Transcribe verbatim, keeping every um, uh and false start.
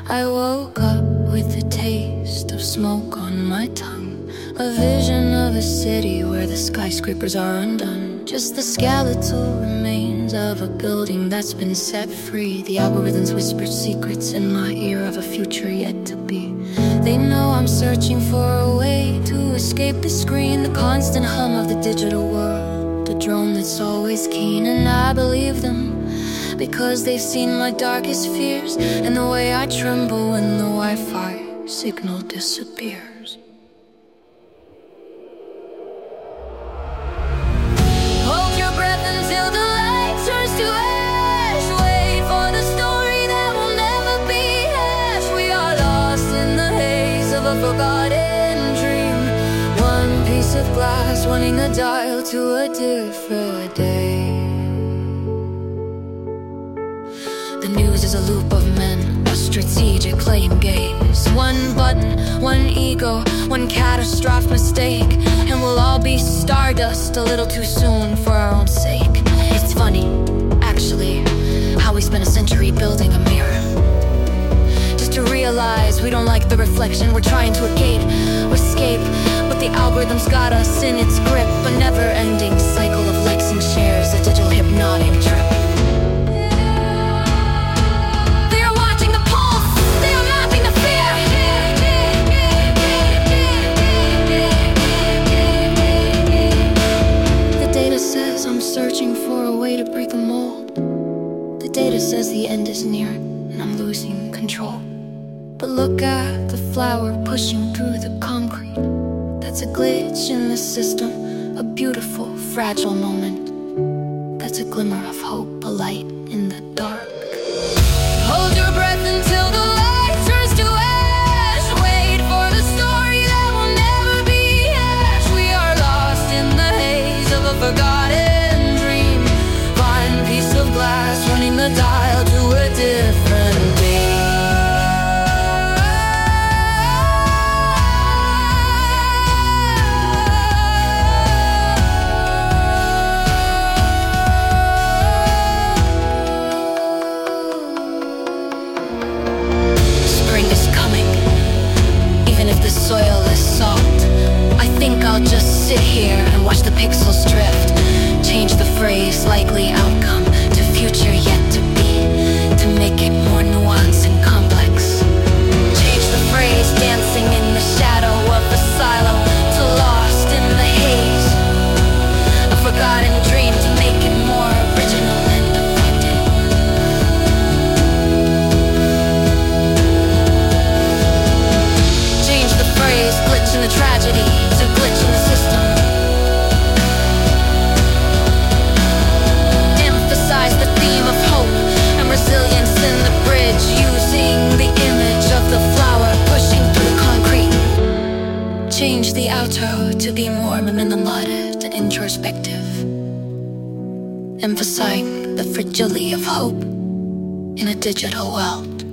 I woke up with the taste of smoke on my tongue, a vision of a city where the skyscrapers are undone, just the skeletal remains of a building that's been set free. The algorithms whispered secrets in my ear of a future yet to be. They know I'm searching for a way to escape the screen, the constant hum of the digital world, the drone that's always keen. And I believe them, because they've seen my darkest fears and the way I tremble when the Wi-Fi signal disappears. Hold your breath until the light turns to ash. Wait for the story that will never be hashed. We are lost in the haze of a forgotten dream, one piece of glass wanting to dial to a different day. The news is a loop of men, a strategic playing games. One button, one ego, one catastrophic mistake, and we'll all be stardust a little too soon for our own sake. It's funny, actually, how we spent a century building a mirror, just to realize we don't like the reflection we're trying to escape. Escape, but the algorithm's got us in its grip, a never-ending cycle of likes and shares, a digital hypnotic trip. I'm searching for a way to break the mold. The data says the end is near and I'm losing control. But look at the flower pushing through the concrete. That's a glitch in the system, a beautiful, fragile moment. That's a glimmer of hope, a light in the dark. Hold your breath until the light turns to ash. Wait for the story that will never be hashed. We are lost in the haze of a forgotten glass, running the dial to a different beat. Spring is coming, even if the soil is salt. I think I'll just sit here and watch the pixels drift. Change the phrase, likely outcome, to future yet to be, to make it more nuanced and complex. Change the phrase, dancing in the shadow of the silo, to lost in the haze, a forgotten dream, to make it more original and effective. Change the phrase, glitch in the tragedy, to glitch in the system. The theme of hope and resilience in the bridge, using the image of the flower pushing through the concrete. Change the outro to be more melodic and introspective, emphasizing the fragility of hope in a digital world.